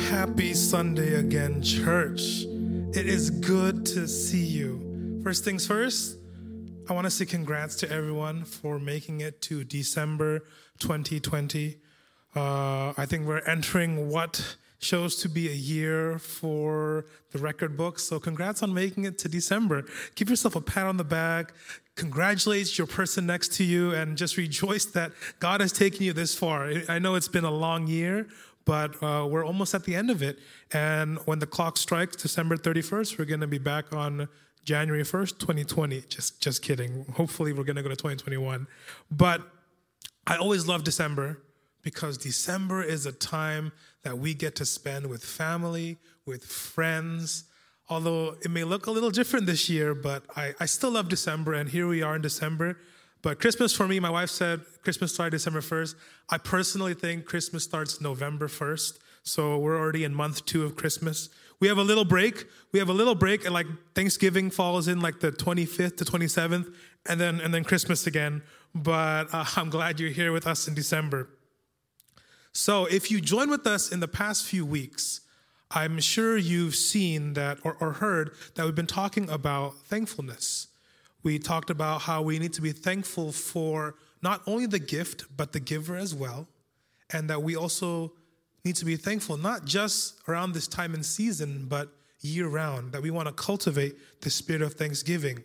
Happy Sunday again, church. It is good to see you. First things first, I want to say congrats to everyone for making it to December 2020. I think we're entering what shows to be a year for the record books. So congrats on making it to December. Give yourself a pat on the back. Congratulate your person next to you and just rejoice that God has taken you this far. I know it's been a long year, but we're almost at the end of it. And when the clock strikes December 31st, we're going to be back on January 1st, 2020. Just kidding. Hopefully we're going to go to 2021. But I always love December because December is a time that we get to spend with family, with friends. Although it may look a little different this year, but I still love December, and here we are in December. But Christmas for me, my wife said Christmas started December 1st. I personally think Christmas starts November 1st, so we're already in month 2 of Christmas. We have a little break. And like Thanksgiving falls in like the 25th to 27th, and then Christmas again. But I'm glad you're here with us in December. So if you joined with us in the past few weeks, I'm sure you've seen that or heard that we've been talking about thankfulness. We talked about how we need to be thankful for not only the gift, but the giver as well. And that we also need to be thankful, not just around this time and season, but year round, that we want to cultivate the spirit of thanksgiving.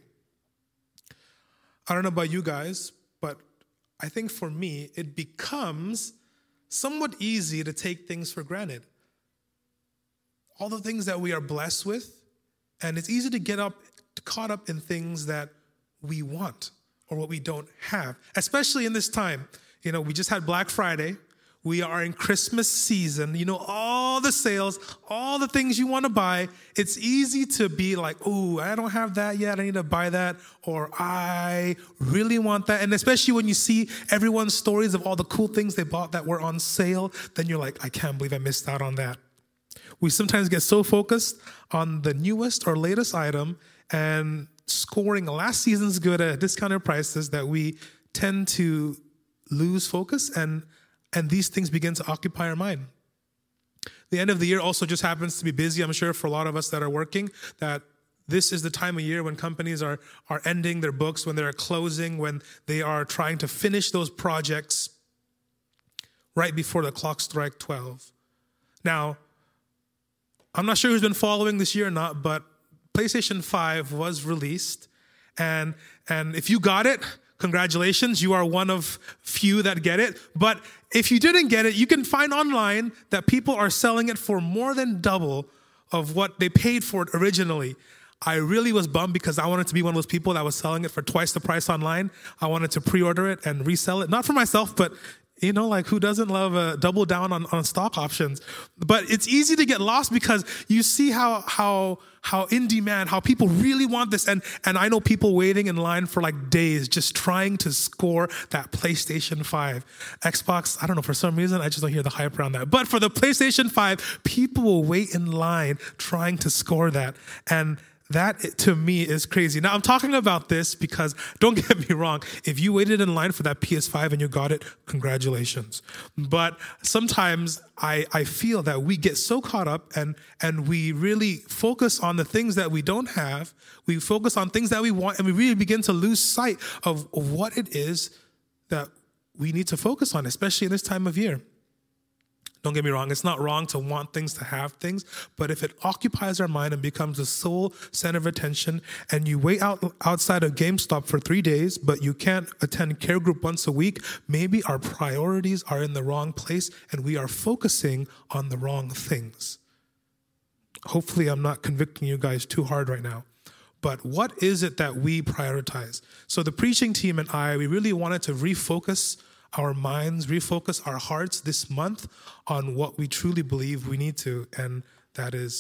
I don't know about you guys, but I think for me, it becomes somewhat easy to take things for granted. All the things that we are blessed with, and it's easy to get caught up in things that we want or what we don't have, especially in this time. You know, we just had Black Friday. We are in Christmas season. You know, all the sales, all the things you want to buy. It's easy to be like, oh, I don't have that yet. I need to buy that. Or I really want that. And especially when you see everyone's stories of all the cool things they bought that were on sale, then you're like, I can't believe I missed out on that. We sometimes get so focused on the newest or latest item and scoring last season's good at discounted prices that we tend to lose focus, and these things begin to occupy our mind. The end of the year also just happens to be busy, I'm sure, for a lot of us that are working, that this is the time of year when companies are ending their books, when they're closing, when they are trying to finish those projects right before the clock strikes 12. Now, I'm not sure who's been following this year or not, but PlayStation 5 was released. And if you got it, congratulations. You are one of few that get it. But if you didn't get it, you can find online that people are selling it for more than double of what they paid for it originally. I really was bummed because I wanted to be one of those people that was selling it for twice the price online. I wanted to pre-order it and resell it. Not for myself, but you know, like who doesn't love a double down on stock options? But it's easy to get lost because you see how in demand, how people really want this. And I know people waiting in line for like days just trying to score that PlayStation 5. Xbox, I don't know, for some reason, I just don't hear the hype around that. But for the PlayStation 5, people will wait in line trying to score that. And that, to me, is crazy. Now, I'm talking about this because, don't get me wrong, if you waited in line for that PS5 and you got it, congratulations. But sometimes I feel that we get so caught up and we really focus on the things that we don't have. We focus on things that we want, and we really begin to lose sight of what it is that we need to focus on, especially in this time of year. Don't get me wrong, it's not wrong to want things, to have things, but if it occupies our mind and becomes the sole center of attention, and you wait outside of GameStop for 3 days, but you can't attend care group once a week, maybe our priorities are in the wrong place and we are focusing on the wrong things. Hopefully I'm not convicting you guys too hard right now. But what is it that we prioritize? So the preaching team and I, we really wanted to refocus our minds, refocus our hearts this month on what we truly believe we need to, and that is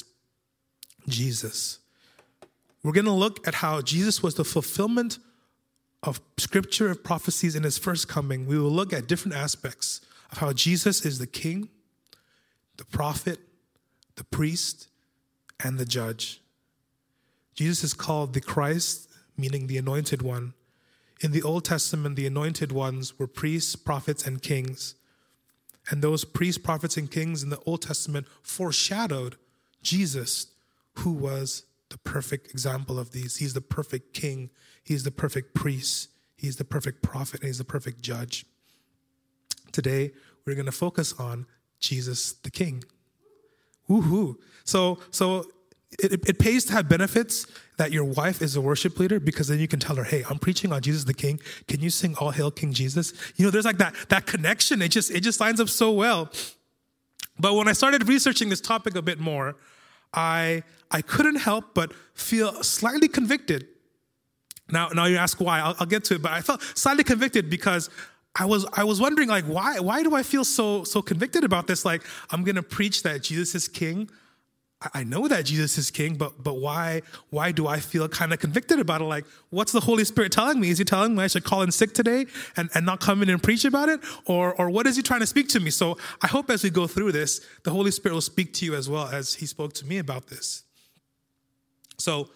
Jesus. We're going to look at how Jesus was the fulfillment of scripture, of prophecies in his first coming. We will look at different aspects of how Jesus is the king, the prophet, the priest, and the judge. Jesus is called the Christ, meaning the anointed one. In the Old Testament, the anointed ones were priests, prophets, and kings. And those priests, prophets, and kings in the Old Testament foreshadowed Jesus, who was the perfect example of these. He's the perfect king. He's the perfect priest. He's the perfect prophet. And he's the perfect judge. Today, we're going to focus on Jesus the King. Woohoo. So it pays to have benefits that your wife is a worship leader, because then you can tell her, hey, I'm preaching on Jesus the King. Can you sing All Hail King Jesus? There's like that connection. It just lines up so well. But when I started researching this topic a bit more, I couldn't help but feel slightly convicted. Now you ask why. I'll get to it, but I felt slightly convicted because I was wondering, like, why do I feel so convicted about this? Like, I'm going to preach that Jesus is King. I know that Jesus is King, but why do I feel kind of convicted about it? Like, what's the Holy Spirit telling me? Is he telling me I should call in sick today and not come in and preach about it? Or what is he trying to speak to me? So I hope as we go through this, the Holy Spirit will speak to you as well as he spoke to me about this. So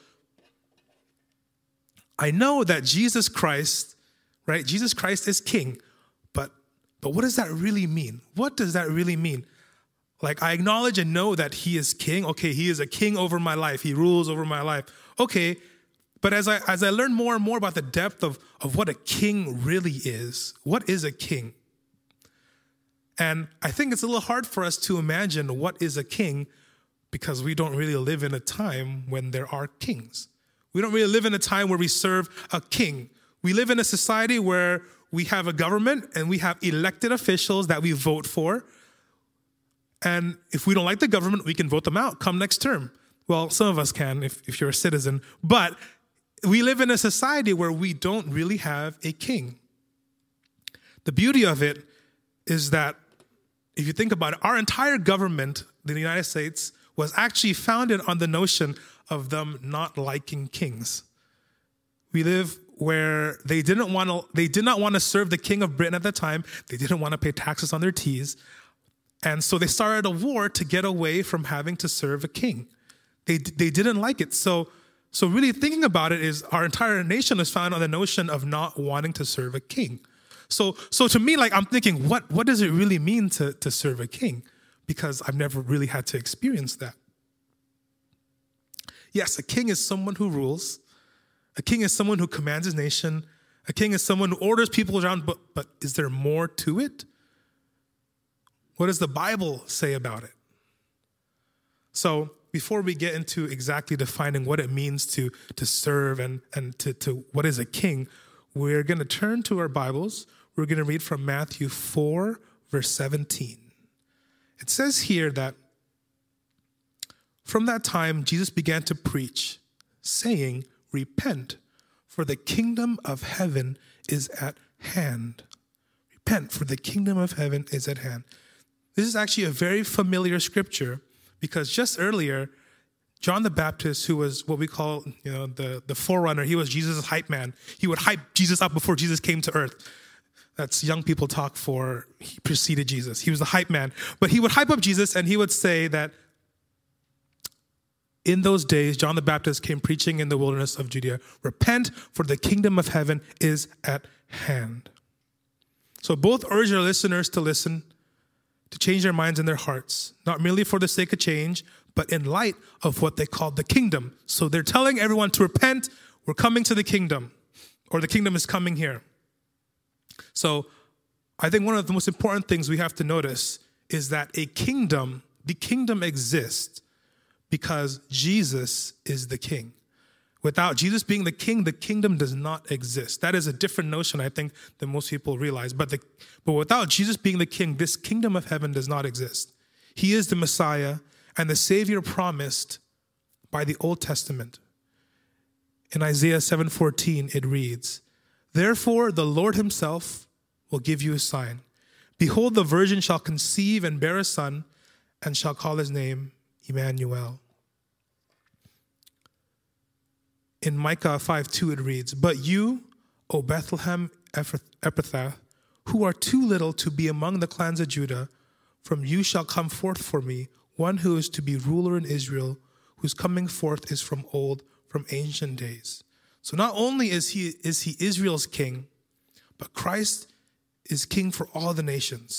I know that Jesus Christ, right? Jesus Christ is King, but what does that really mean? What does that really mean? Like, I acknowledge and know that he is king. Okay, he is a king over my life. He rules over my life. Okay, but as I learn more and more about the depth of what a king really is, what is a king? And I think it's a little hard for us to imagine what is a king, because we don't really live in a time when there are kings. We don't really live in a time where we serve a king. We live in a society where we have a government and we have elected officials that we vote for. And if we don't like the government, we can vote them out come next term. Well, some of us can if you're a citizen. But we live in a society where we don't really have a king. The beauty of it is that if you think about it, our entire government, the United States, was actually founded on the notion of them not liking kings. We live where they did not want to serve the king of Britain at the time. They didn't want to pay taxes on their teas. And so they started a war to get away from having to serve a king. They didn't like it. So really thinking about it is our entire nation is founded on the notion of not wanting to serve a king. So to me, like, I'm thinking, what does it really mean to serve a king? Because I've never really had to experience that. Yes, a king is someone who rules. A king is someone who commands his nation. A king is someone who orders people around, but is there more to it? What does the Bible say about it? So before we get into exactly defining what it means to serve and to what is a king, we're going to turn to our Bibles. We're going to read from Matthew 4, verse 17. It says here that from that time, Jesus began to preach, saying, repent, for the kingdom of heaven is at hand. Repent, for the kingdom of heaven is at hand. This is actually a very familiar scripture, because just earlier, John the Baptist, who was what we call, the forerunner, he was Jesus' hype man. He would hype Jesus up before Jesus came to earth. That's young people talk for he preceded Jesus. He was the hype man. But he would hype up Jesus, and he would say that in those days, John the Baptist came preaching in the wilderness of Judea, repent, for the kingdom of heaven is at hand. So both urge our listeners to listen, to change their minds and their hearts, not merely for the sake of change, but in light of what they called the kingdom. So they're telling everyone to repent, we're coming to the kingdom, or the kingdom is coming here. So I think one of the most important things we have to notice is that the kingdom exists because Jesus is the king. Without Jesus being the king, the kingdom does not exist. That is a different notion, I think, than most people realize. But without Jesus being the king, this kingdom of heaven does not exist. He is the Messiah and the Savior promised by the Old Testament. In Isaiah 7:14, it reads, therefore the Lord himself will give you a sign. Behold, the virgin shall conceive and bear a son, and shall call his name Emmanuel. In Micah 5:2 it reads, but you, O Bethlehem Ephrathah, who are too little to be among the clans of Judah, from you shall come forth for me one who is to be ruler in Israel, whose coming forth is from old, from ancient days. So not only is he Israel's king, but Christ is king for all the nations.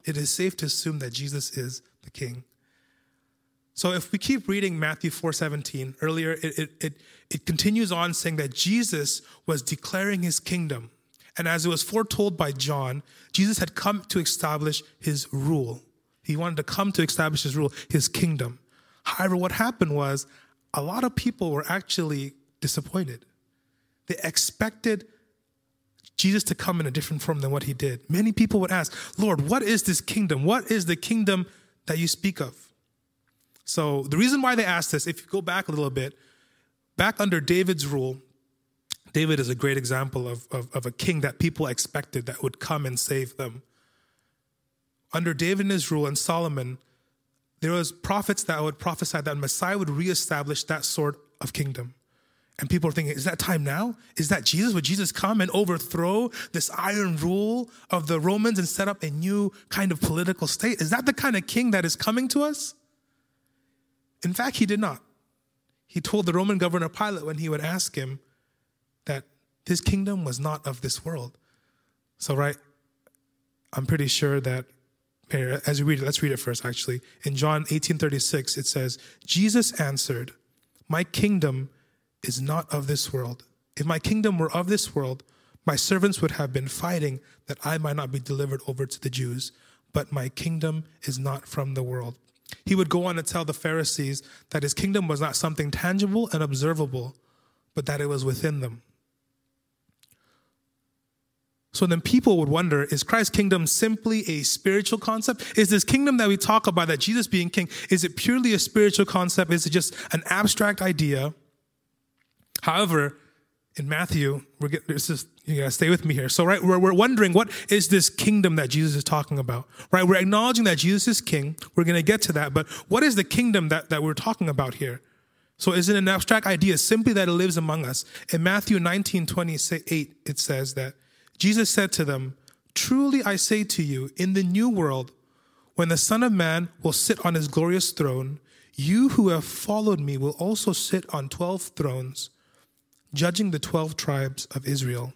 it is safe to assume that Jesus is the king. So if we keep reading Matthew 4:17, earlier it continues on saying that Jesus was declaring his kingdom. And as it was foretold by John, Jesus had come to establish his rule. He wanted to come to establish his rule, his kingdom. However, what happened was a lot of people were actually disappointed. They expected Jesus to come in a different form than what he did. Many people would ask, Lord, what is this kingdom? What is the kingdom that you speak of? So the reason why they asked this, if you go back a little bit, back under David's rule, David is a great example of a king that people expected that would come and save them. Under David and his rule and Solomon, there was prophets that would prophesy that Messiah would reestablish that sort of kingdom. And people are thinking, is that time now? Is that Jesus? Would Jesus come and overthrow this iron rule of the Romans and set up a new kind of political state? Is that the kind of king that is coming to us? In fact, he did not. He told the Roman governor Pilate when he would ask him that his kingdom was not of this world. So, right, I'm pretty sure that, as you read it, let's read it first, actually. In John 18:36, it says, Jesus answered, my kingdom is not of this world. If my kingdom were of this world, my servants would have been fighting that I might not be delivered over to the Jews. But my kingdom is not from the world. He would go on to tell the Pharisees that his kingdom was not something tangible and observable, but that it was within them. So then people would wonder, is Christ's kingdom simply a spiritual concept? Is this kingdom that we talk about, that Jesus being king, is it purely a spiritual concept? Is it just an abstract idea? However, in Matthew, you gotta stay with me here. So, right, we're wondering, what is this kingdom that Jesus is talking about? Right, we're acknowledging that Jesus is king. We're going to get to that. But what is the kingdom that we're talking about here? So is it an abstract idea, simply that it lives among us? In Matthew 19:28, it says that Jesus said to them, truly I say to you, in the new world, when the Son of Man will sit on his glorious throne, you who have followed me will also sit on 12 thrones, judging the 12 tribes of Israel.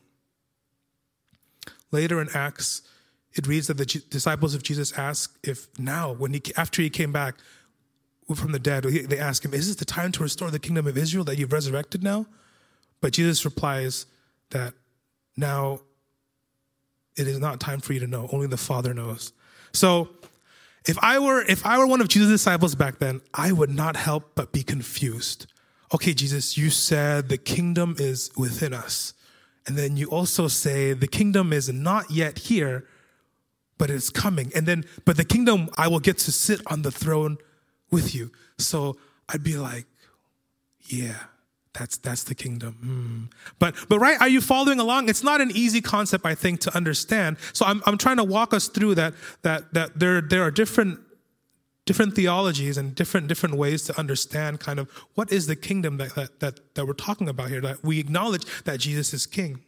Later in Acts, it reads that the disciples of Jesus asked if now, after he came back from the dead, they ask him, is this the time to restore the kingdom of Israel that you've resurrected now? But Jesus replies that now it is not time for you to know. Only the Father knows. So if I were one of Jesus' disciples back then, I would not help but be confused. Okay, Jesus, you said the kingdom is within us. And then you also say the kingdom is not yet here, but it's coming. But the kingdom, I will get to sit on the throne with you. So I'd be like, yeah, that's the kingdom. But right, are you following along? It's not an easy concept, I think, to understand. So I'm trying to walk us through that there are different theologies and different ways to understand kind of what is the kingdom that we're talking about here, that we acknowledge that Jesus is king.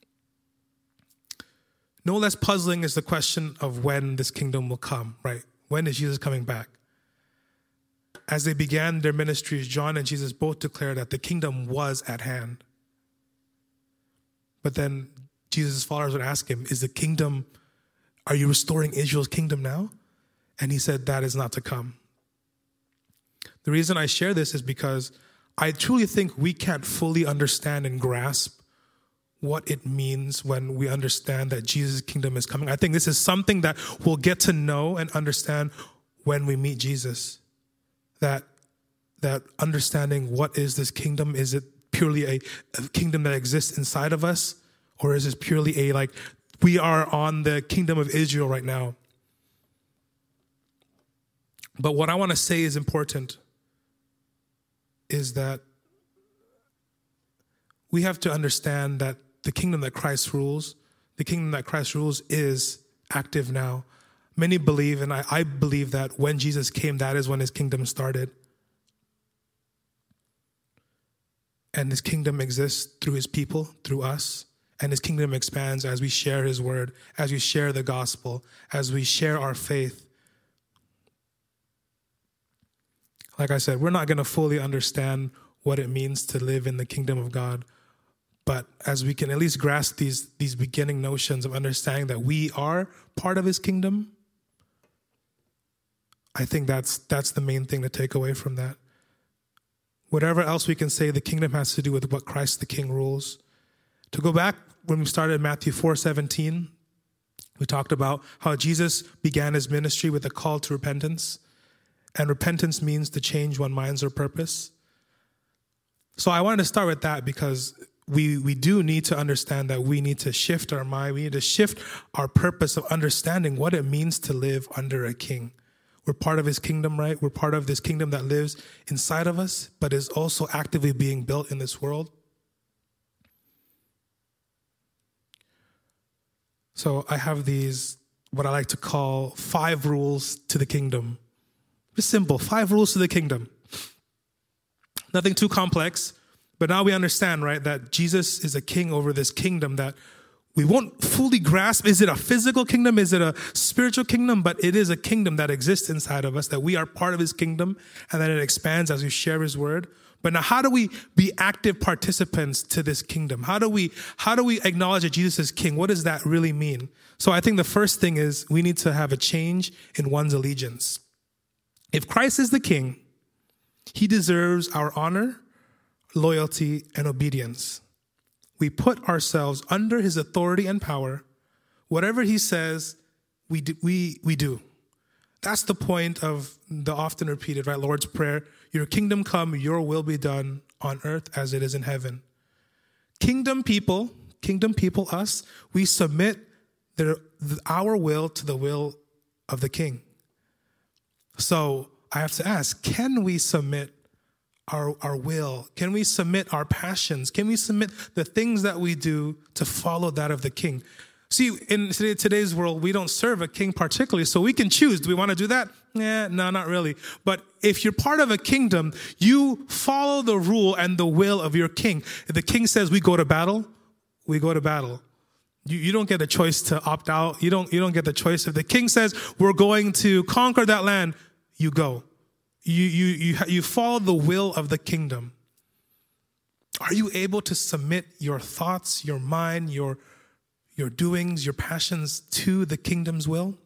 No less puzzling is the question of when this kingdom will come, right? When is Jesus coming back? As they began their ministries, John and Jesus both declared that the kingdom was at hand. But then Jesus' followers would ask him, are you restoring Israel's kingdom now? And he said, that is not to come. The reason I share this is because I truly think we can't fully understand and grasp what it means when we understand that Jesus' kingdom is coming. I think this is something that we'll get to know and understand when we meet Jesus. That understanding, what is this kingdom? Is it purely a kingdom that exists inside of us? Or is it purely we are on the kingdom of Israel right now? But what I want to say is important is that we have to understand that the kingdom that Christ rules is active now. Many believe, and I believe, that when Jesus came, that is when his kingdom started. And his kingdom exists through his people, through us. And his kingdom expands as we share his word, as we share the gospel, as we share our faith. Like I said, we're not going to fully understand what it means to live in the kingdom of God. But as we can at least grasp these beginning notions of understanding that we are part of his kingdom, I think that's the main thing to take away from that. Whatever else we can say, the kingdom has to do with what Christ the King rules. To go back when we started Matthew 4:17, we talked about how Jesus began his ministry with a call to repentance. And repentance means to change one's mind or purpose. So I wanted to start with that because we do need to understand that we need to shift our mind. We need to shift our purpose of understanding what it means to live under a king. We're part of his kingdom, right? We're part of this kingdom that lives inside of us, but is also actively being built in this world. So I have these, what I like to call 5 rules to the kingdom. Just simple, 5 rules to the kingdom. Nothing too complex, but now we understand, right, that Jesus is a king over this kingdom that we won't fully grasp. Is it a physical kingdom? Is it a spiritual kingdom? But it is a kingdom that exists inside of us, that we are part of his kingdom, and that it expands as we share his word. But now how do we be active participants to this kingdom? How do we acknowledge that Jesus is king? What does that really mean? So I think the first thing is we need to have a change in one's allegiance. If Christ is the king, he deserves our honor, loyalty, and obedience. We put ourselves under his authority and power. Whatever he says, we do. That's the point of the often repeated, right, Lord's Prayer. Your kingdom come, your will be done on earth as it is in heaven. Kingdom people, us, we submit our will to the will of the king. So I have to ask, can we submit our will? Can we submit our passions? Can we submit the things that we do to follow that of the king? See, in today's world, we don't serve a king particularly, so we can choose. Do we want to do that? No, not really. But if you're part of a kingdom, you follow the rule and the will of your king. If the king says we go to battle, we go to battle. You don't get a choice to opt out. You don't get the choice. If the king says we're going to conquer that land, you go. You follow the will of the kingdom. Are you able to submit your thoughts, your mind, your doings, your passions to the kingdom's will?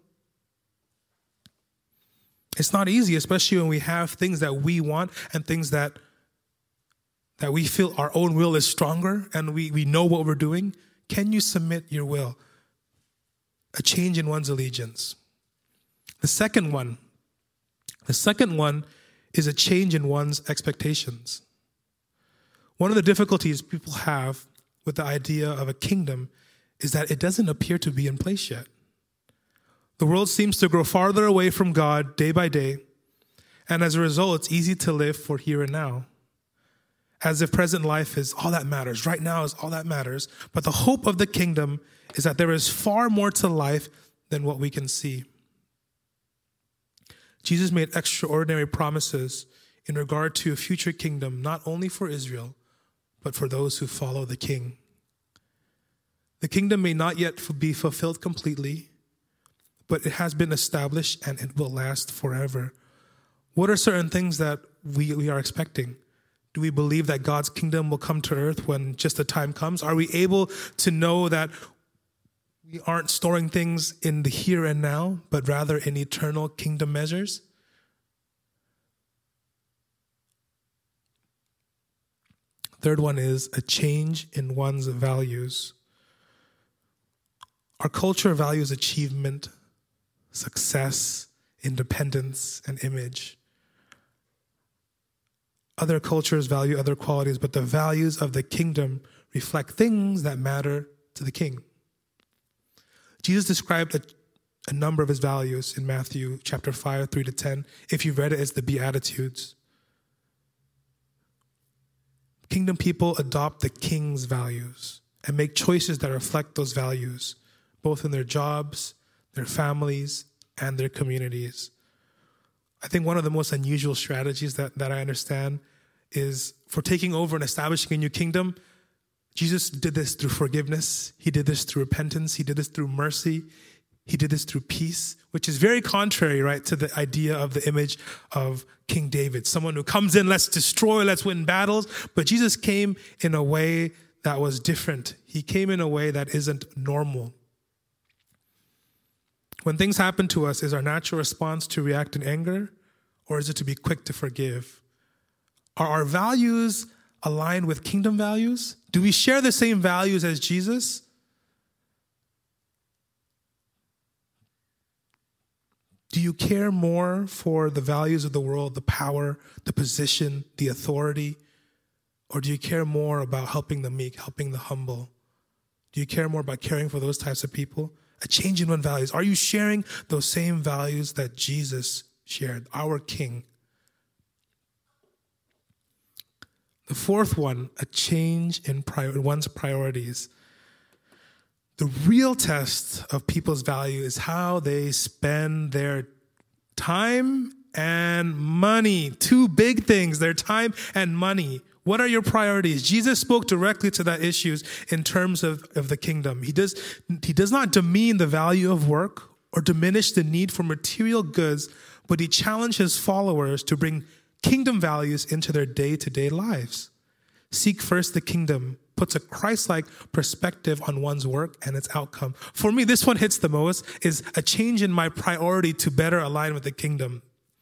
It's not easy, especially when we have things that we want and things that we feel our own will is stronger and we know what we're doing. Can you submit your will? A change in one's allegiance. The second one is a change in one's expectations. One of the difficulties people have with the idea of a kingdom is that it doesn't appear to be in place yet. The world seems to grow farther away from God day by day, and as a result, it's easy to live for here and now, as if present life is all that matters. Right now is all that matters. But the hope of the kingdom is that there is far more to life than what we can see. Jesus made extraordinary promises in regard to a future kingdom, not only for Israel, but for those who follow the king. The kingdom may not yet be fulfilled completely, but it has been established and it will last forever. What are certain things that we are expecting? Do we believe that God's kingdom will come to earth when just the time comes? Are we able to know that we aren't storing things in the here and now, but rather in eternal kingdom measures? Third one is a change in one's values. Our culture values achievement, success, independence, and image. Other cultures value other qualities, but the values of the kingdom reflect things that matter to the king. Jesus described a number of his values in Matthew chapter 5, 3-10. If you've read it, it's the Beatitudes. Kingdom people adopt the king's values and make choices that reflect those values, both in their jobs, their families, and their communities. I think one of the most unusual strategies that I understand is for taking over and establishing a new kingdom. Jesus did this through forgiveness. He did this through repentance. He did this through mercy. He did this through peace, which is very contrary, right, to the idea of the image of King David, someone who comes in, let's destroy, let's win battles. But Jesus came in a way that was different. He came in a way that isn't normal. When things happen to us, is our natural response to react in anger, or is it to be quick to forgive? Are our values aligned with kingdom values? Do we share the same values as Jesus? Do you care more for the values of the world, the power, the position, the authority? Or do you care more about helping the meek, helping the humble? Do you care more about caring for those types of people? A change in one's values. Are you sharing those same values that Jesus shared, our King? The fourth one, a change in one's priorities. The real test of people's value is how they spend their time and money. Two big things, their time and money. What are your priorities? Jesus spoke directly to that issues in terms of the kingdom. He does not demean the value of work or diminish the need for material goods, but he challenged his followers to bring kingdom values into their day-to-day lives. Seek first the kingdom puts a Christ-like perspective on one's work and its outcome. For me, this one hits the most, is a change in my priority to better align with the kingdom.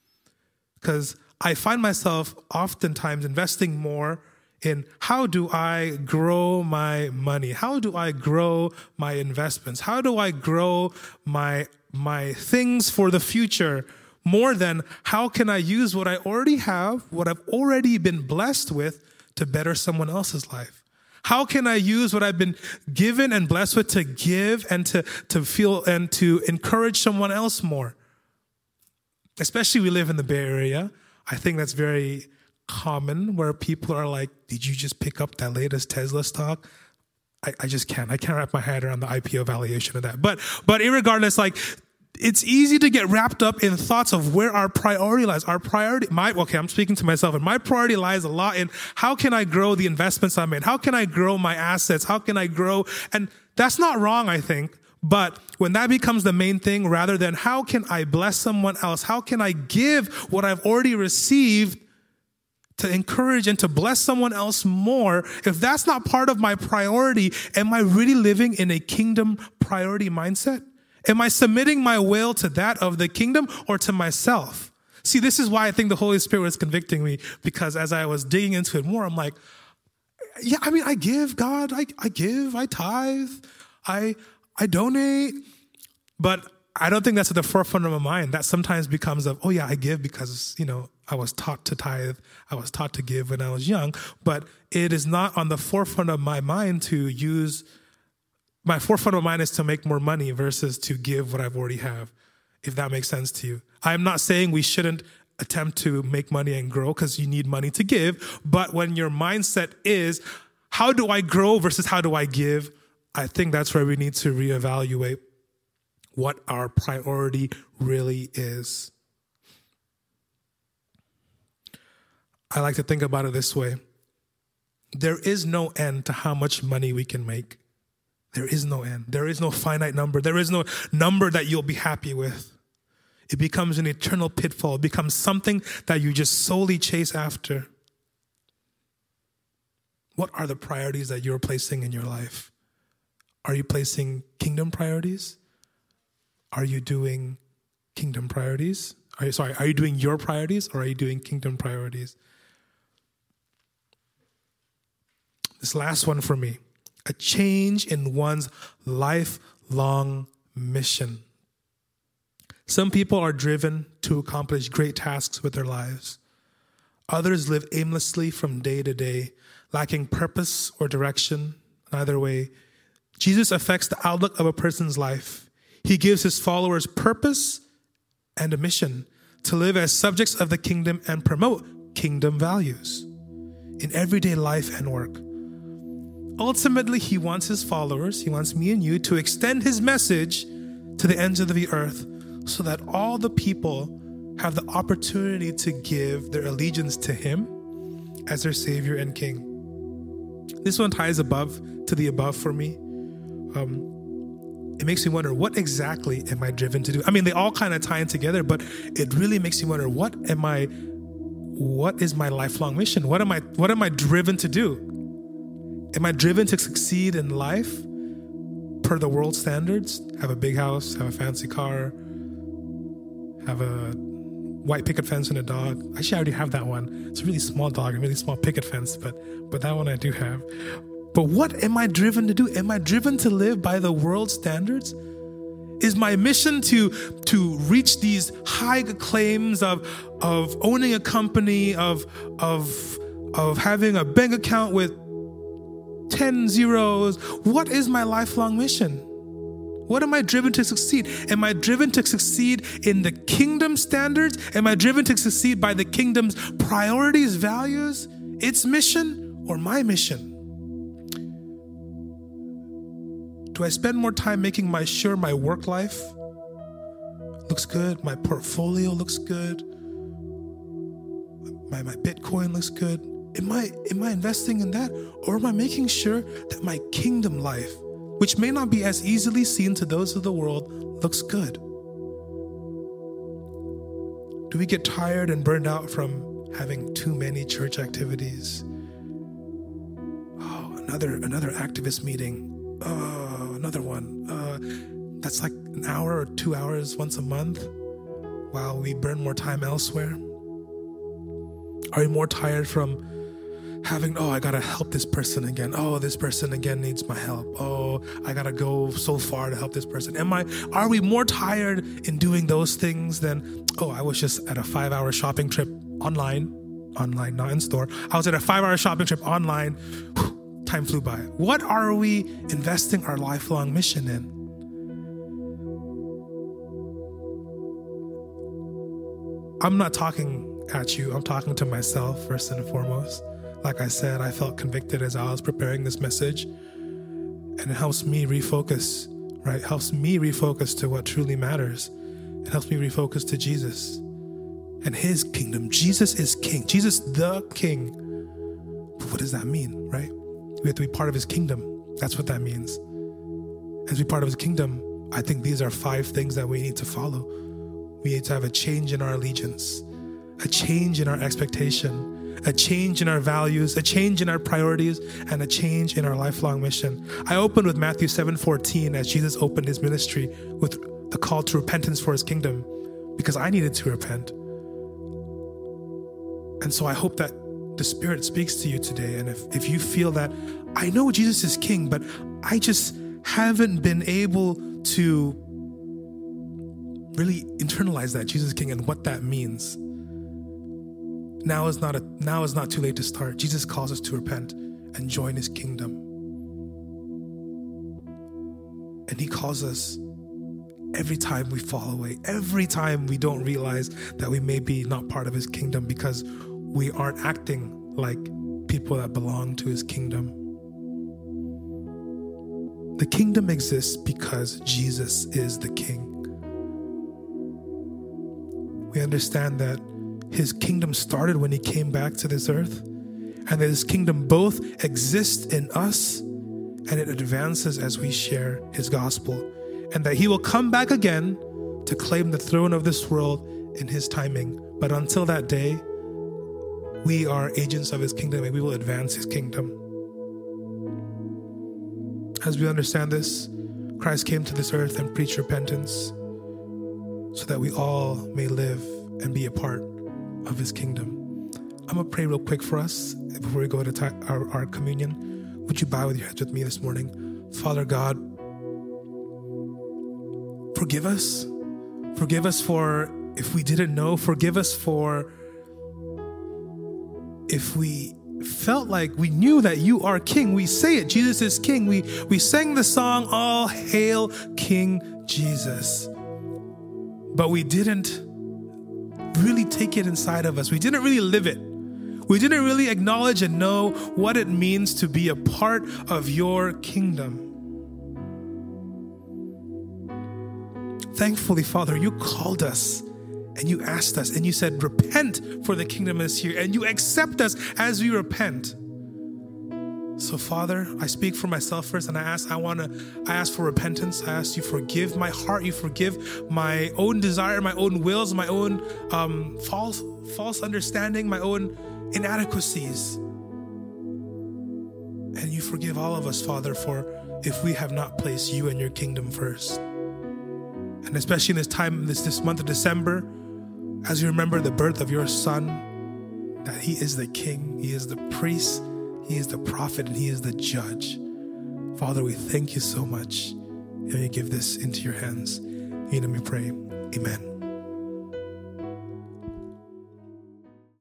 Because I find myself oftentimes investing more in how do I grow my money? How do I grow my investments? How do I grow my things for the future? More than how can I use what I already have, what I've already been blessed with, to better someone else's life? How can I use what I've been given and blessed with to give and to feel and to encourage someone else more? Especially we live in the Bay Area. I think that's very common where people are like, did you just pick up that latest Tesla stock? I just can't. I can't wrap my head around the IPO valuation of that. But irregardless, like, it's easy to get wrapped up in thoughts of where our priority lies. I'm speaking to myself, and my priority lies a lot in how can I grow the investments I'm in? How can I grow my assets? How can I grow? And that's not wrong, I think. But when that becomes the main thing, rather than how can I bless someone else? How can I give what I've already received to encourage and to bless someone else more? If that's not part of my priority, am I really living in a kingdom priority mindset? Am I submitting my will to that of the kingdom or to myself? See, this is why I think the Holy Spirit was convicting me, because as I was digging into it more, I'm like, yeah, I mean, I give, God, I give, I tithe, I donate, but I don't think that's at the forefront of my mind. That sometimes becomes of, oh yeah, I give because, I was taught to tithe, I was taught to give when I was young, but it is not on the forefront of my mind to use. My forefront of mind is to make more money versus to give what I've already have, if that makes sense to you. I'm not saying we shouldn't attempt to make money and grow because you need money to give, but when your mindset is, how do I grow versus how do I give? I think that's where we need to reevaluate what our priority really is. I like to think about it this way. There is no end to how much money we can make. There is no end. There is no finite number. There is no number that you'll be happy with. It becomes an eternal pitfall. It becomes something that you just solely chase after. What are the priorities that you're placing in your life? Are you placing kingdom priorities? Are you doing kingdom priorities? Are you doing your priorities, or are you doing kingdom priorities? This last one for me. A change in one's lifelong mission. Some people are driven to accomplish great tasks with their lives. Others live aimlessly from day to day, lacking purpose or direction. Either way, Jesus affects the outlook of a person's life. He gives his followers purpose and a mission to live as subjects of the kingdom and promote kingdom values in everyday life and work. Ultimately, he wants his followers, he wants me and you to extend his message to the ends of the earth so that all the people have the opportunity to give their allegiance to him as their Savior and King. This one ties to the above for me. It makes me wonder, what exactly am I driven to do? I mean, they all kind of tie in together, but it really makes me wonder, what is my lifelong mission? What am I driven to do? Am I driven to succeed in life, per the world standards, have a big house, have a fancy car, have a white picket fence and a dog. Actually, I already have that one. It's a really small dog, a really small picket fence, but that one I do have. But what am I driven to do? Am I driven to live by the world standards? Is my mission to reach these high claims of owning a company, of having a bank account with 10 zeros? What is my lifelong mission? What am I driven to succeed? Am I driven to succeed in the kingdom standards? Am I driven to succeed by the kingdom's priorities, values, its mission, or my mission? Do I spend more time making sure my work life looks good, my portfolio looks good, my Bitcoin looks good? Am I investing in that? Or am I making sure that my kingdom life, which may not be as easily seen to those of the world, looks good? Do we get tired and burned out from having too many church activities? Oh, another activist meeting. Oh, another one. That's like an hour or 2 hours once a month while we burn more time elsewhere. Are we more tired from having, I gotta help this person again. Oh, this person again needs my help. Oh, I gotta go so far to help this person. Are we more tired in doing those things than, I was just at a 5-hour shopping trip online, not in store. I was at a 5-hour shopping trip online. Whew, time flew by. What are we investing our lifelong mission in? I'm not talking at you. I'm talking to myself first and foremost. Like I said, I felt convicted as I was preparing this message, and it helps me refocus, right? It helps me refocus to what truly matters. It helps me refocus to Jesus and his kingdom. Jesus is king. Jesus the king. But what does that mean, right? We have to be part of his kingdom. That's what that means. As we be part of his kingdom, I think these are 5 things that we need to follow. We need to have a change in our allegiance, a change in our expectation, a change in our values, a change in our priorities, and a change in our lifelong mission. I opened with Matthew 7:14 as Jesus opened his ministry with the call to repentance for his kingdom, because I needed to repent. And so I hope that the Spirit speaks to you today. And if you feel that, I know Jesus is king, but I just haven't been able to really internalize that Jesus is king and what that means. Now is not too late to start. Jesus calls us to repent and join his kingdom. And he calls us every time we fall away, every time we don't realize that we may be not part of his kingdom because we aren't acting like people that belong to his kingdom. The kingdom exists because Jesus is the king. We understand that his kingdom started when he came back to this earth, and that his kingdom both exists in us and it advances as we share his gospel, and that he will come back again to claim the throne of this world in his timing. But until that day, we are agents of his kingdom and we will advance his kingdom. As we understand this, Christ came to this earth and preached repentance so that we all may live and be a part of his kingdom. I'm going to pray real quick for us before we go to our communion. Would you bow with your heads with me this morning? Father God, forgive us. Forgive us for if we didn't know. Forgive us for if we felt like we knew that you are king. We say it, Jesus is king. We sang the song, All Hail King Jesus. But we didn't really take it inside of us. We didn't really live it. We didn't really acknowledge and know what it means to be a part of your kingdom. Thankfully, Father, you called us and you asked us and you said, repent, for the kingdom is here. And you accept us as we repent. So Father, I speak for myself first, and I ask for repentance. I ask you forgive my heart. You forgive my own desire, my own wills, my own false understanding, my own inadequacies. And you forgive all of us, Father, for if we have not placed you and your kingdom first. And especially in this time, this month of December, as you remember the birth of your son, that he is the king, he is the priest, he is the prophet, and he is the judge. Father, we thank you so much. And we give this into your hands. In your name we pray. Amen.